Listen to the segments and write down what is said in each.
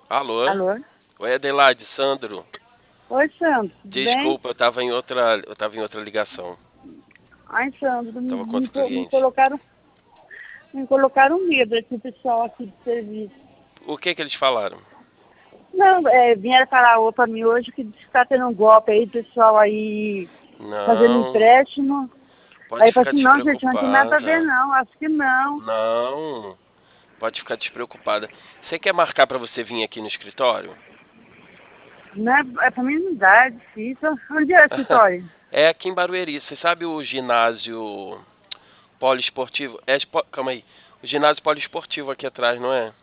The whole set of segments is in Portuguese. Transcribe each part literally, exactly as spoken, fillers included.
Alô? Alô? Oi, Adelaide, Sandro. Oi, Sandro, tudo bem? Desculpa, eu tava em outra, eu tava em outra ligação. Ai, Sandro, me, Tava com me, outro co- me cliente. colocaram, me colocaram medo esse pessoal aqui de serviço. O que que eles falaram? Não, é, vieram falar ô, pra mim hoje que está tendo um golpe aí, pessoal aí fazendo Não, empréstimo. pode Aí eu falei ficar assim, não, gente, não tem nada a ver despreocupada. não, acho que não. Não, pode ficar despreocupada. Você quer marcar pra você vir aqui no escritório? Não é, é pra mim não dá, é difícil. Onde é essa história? É aqui em Barueri. Você sabe o ginásio poliesportivo? É, espo- calma aí. O ginásio poliesportivo aqui atrás, não é?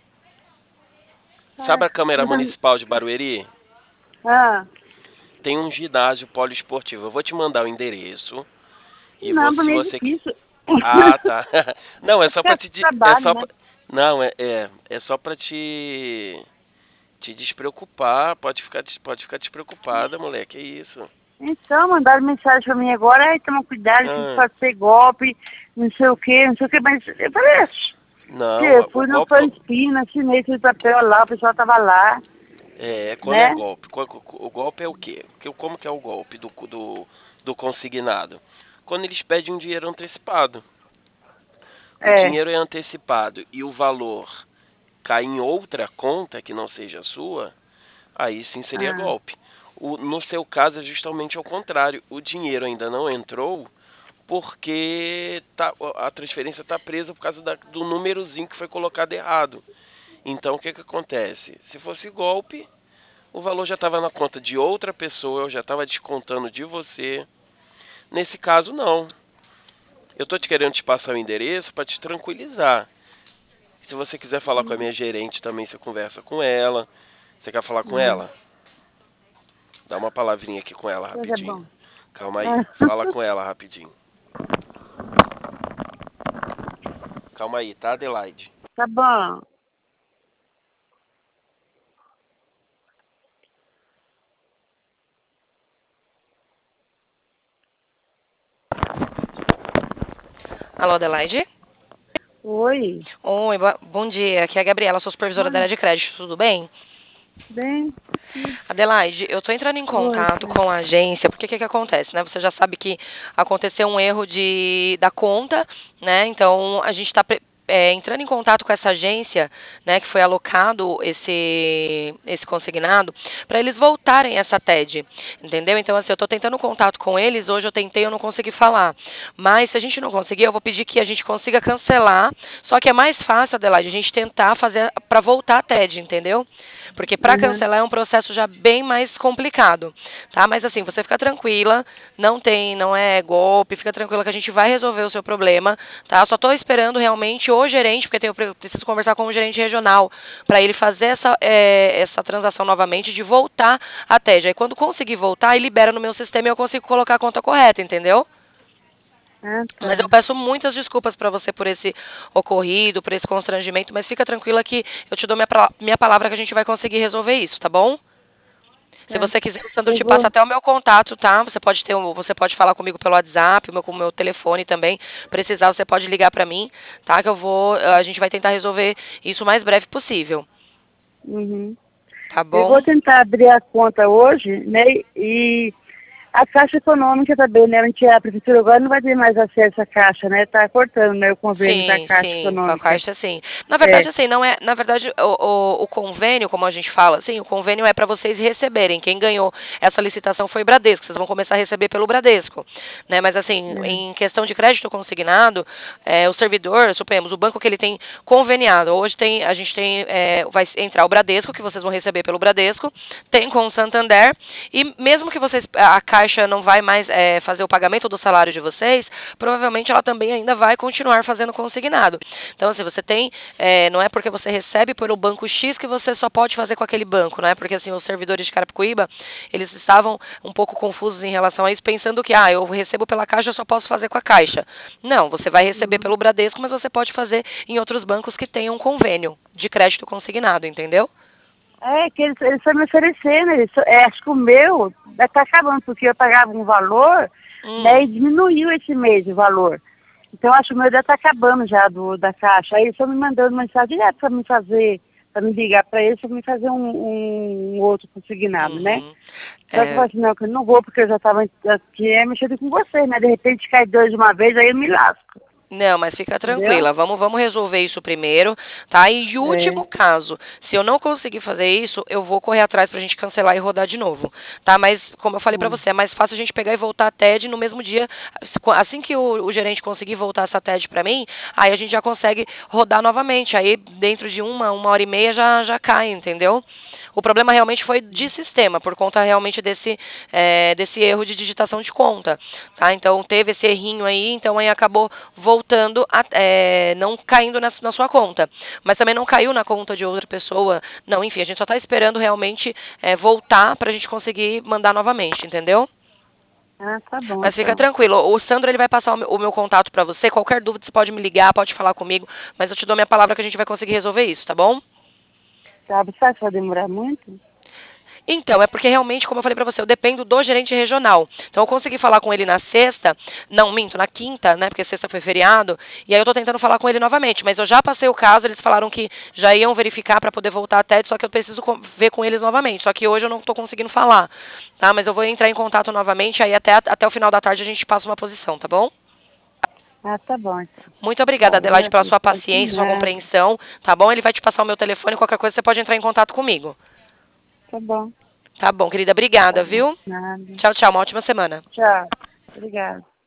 Ah, Sabe a Câmara mas, Municipal de Barueri? ah, Tem um ginásio poliesportivo. Eu vou te mandar o endereço. E não, você, pra se mim é você. difícil. Ah, tá. Não, é É só porque pra é te. di- É trabalho, só né? pra... Não, é, é. É só pra te. Te despreocupar. Pode ficar, des- pode ficar despreocupada, moleque. É isso. Então, mandaram mensagem pra mim agora, ai, toma cuidado, que Ah, pode ser golpe, não sei o que, não sei o que, mas eu falei, "Oxe, que não, eu o fui no golpe. Panspina, assinei esse papel lá, o pessoal tava lá, É, quando é né? golpe. Qu- qu- O golpe é o quê? Que- Como que é o golpe do, do, do consignado? Quando eles pedem um dinheiro antecipado. O É. dinheiro é antecipado e o valor cai em outra conta que não seja a sua, aí sim seria Ah, golpe. O- no seu caso é justamente ao contrário. O dinheiro ainda não entrou porque tá- a transferência está presa por causa da- do númerozinho que foi colocado errado. Então o que, que acontece? Se fosse golpe, o valor já estava na conta de outra pessoa, já estava descontando de você. Nesse caso, não. Eu estou te querendo te passar o endereço para te tranquilizar. Se você quiser falar com a minha gerente também, você conversa com ela. Você quer falar com uhum. ela? Dá uma palavrinha aqui com ela Coisa rapidinho. bom. Calma aí, Ah, fala com ela rapidinho. Calma aí, tá, Adelaide? tá bom. Alô, Adelaide? Oi. Oi, boa- bom dia. Aqui é a Gabriela, sou supervisora da Oi. área de crédito, tudo bem? Bem, tudo. Adelaide, eu tô entrando em Oi, contato filho. com a agência, porque o que que acontece, né? Você já sabe que aconteceu um erro de, da conta, né? Então, a gente tá pre- é, entrando em contato com essa agência, né, que foi alocado esse, esse consignado, para eles voltarem essa T E D, entendeu? Então, assim, eu tô tentando contato com eles, hoje eu tentei, eu não consegui falar. Mas, se a gente não conseguir, eu vou pedir que a gente consiga cancelar, só que é mais fácil, Adelaide, a gente tentar fazer para voltar a T E D, entendeu? Porque para Uhum. cancelar é um processo já bem mais complicado, tá? Mas assim, você fica tranquila, não tem, não é golpe, fica tranquila que a gente vai resolver o seu problema, tá? Só tô esperando realmente o gerente, porque eu tenho- preciso conversar com o gerente regional para ele fazer essa, é, essa transação novamente de voltar a T E D. Aí quando conseguir voltar, aí libera no meu sistema e eu consigo colocar a conta correta, entendeu? Ah, Mas eu tá. peço muitas desculpas para você por esse ocorrido, por esse constrangimento, mas fica tranquila que eu te dou minha, pra- minha palavra que a gente vai conseguir resolver isso, tá bom? Se Tá. você quiser, o Sandro Eu te passa vou. até o meu contato, tá? Você pode ter, um- você pode falar comigo pelo WhatsApp, o meu, com o meu telefone também. Precisar, você pode ligar para mim, tá? Que eu vou, a gente vai tentar resolver isso o mais breve possível, Uhum. tá Eu vou bom? tentar abrir a conta hoje, né? E a Caixa Econômica também, né? A, gente, a Prefeitura agora não vai ter mais acesso à Caixa, né? Tá cortando, né? O convênio da Sim, Caixa sim, com a Econômica. Caixa, sim. Na É. verdade, assim, não é. Na verdade, o, o, o convênio, como a gente fala, sim, o convênio é para vocês receberem. Quem ganhou essa licitação foi o Bradesco. Vocês vão começar a receber pelo Bradesco, né? Mas assim, É. em questão de crédito consignado, é, o servidor, suponhamos, o banco que ele tem conveniado. Hoje tem, a gente tem, é, vai entrar o Bradesco, que vocês vão receber pelo Bradesco, tem com o Santander e mesmo que vocês, a Caixa não vai mais é, fazer o pagamento do salário de vocês, provavelmente ela também ainda vai continuar fazendo consignado. Então, assim, você tem, é, não é porque você recebe pelo banco X que você só pode fazer com aquele banco, não é? Porque assim, os servidores de Carapicuíba, eles estavam um pouco confusos em relação a isso, pensando que, ah, eu recebo pela Caixa, eu só posso fazer com a Caixa. Não, você vai receber Uhum. pelo Bradesco, mas você pode fazer em outros bancos que tenham convênio de crédito consignado, entendeu? É que eles, eles estão me oferecendo, eles, é, acho que o meu está acabando, porque eu pagava um valor, né, Hum. e diminuiu esse mês o valor. Então acho que o meu já está acabando já do, da Caixa. Aí eles estão me mandando mensagem direto para me fazer para me ligar para ele para me fazer um, um, um outro consignado, Uhum. né? Só que É. eu falei assim, não, que eu não vou, porque eu já estava aqui é, mexendo com você, né? De repente cai dois de uma vez, aí eu me lasco. Não, mas fica Entendeu? tranquila. Vamos, vamos resolver isso primeiro, tá? E É. último caso, se eu não conseguir fazer isso, eu vou correr atrás pra gente cancelar e rodar de novo, tá? Mas, como eu falei pra Hum. você, é mais fácil a gente pegar e voltar a T E D no mesmo dia. Assim que o, o gerente conseguir voltar essa T E D pra mim, aí a gente já consegue rodar novamente. Aí, dentro de uma, uma hora e meia, já, já cai, entendeu? O problema realmente foi de sistema, por conta realmente desse, é, desse erro de digitação de conta, tá? Então, teve esse errinho aí, então aí acabou voltando, a, é, não caindo na, na sua conta. Mas também não caiu na conta de outra pessoa. Não, enfim, a gente só está esperando realmente é, voltar para a gente conseguir mandar novamente, entendeu? Ah, tá bom, Mas fica então. tranquilo. O Sandro ele vai passar o meu, o meu contato para você. Qualquer dúvida você pode me ligar, pode falar comigo. Mas eu te dou minha palavra que a gente vai conseguir resolver isso, tá bom? Tá, você acha que vai demorar muito? Então, é porque realmente, como eu falei pra você, eu dependo do gerente regional. Então, eu consegui falar com ele na sexta, não, minto, na quinta, né, porque sexta foi feriado, e aí eu tô tentando falar com ele novamente, mas eu já passei o caso, eles falaram que já iam verificar pra poder voltar a T E D, só que eu preciso com- ver com eles novamente, só que hoje eu não tô conseguindo falar, tá? Mas eu vou entrar em contato novamente, aí até, até o final da tarde a gente passa uma posição, tá bom? Ah, tá bom, então. Muito obrigada, Tá, Adelaide, pela sua agradeço. De paciência, sua nada. compreensão, tá bom? Ele vai te passar o meu telefone, qualquer coisa você pode entrar em contato comigo. Tá bom, Tá bom, querida, tá obrigada, bom. viu? Nada. Tchau, tchau, uma ótima semana. Tchau. Obrigada.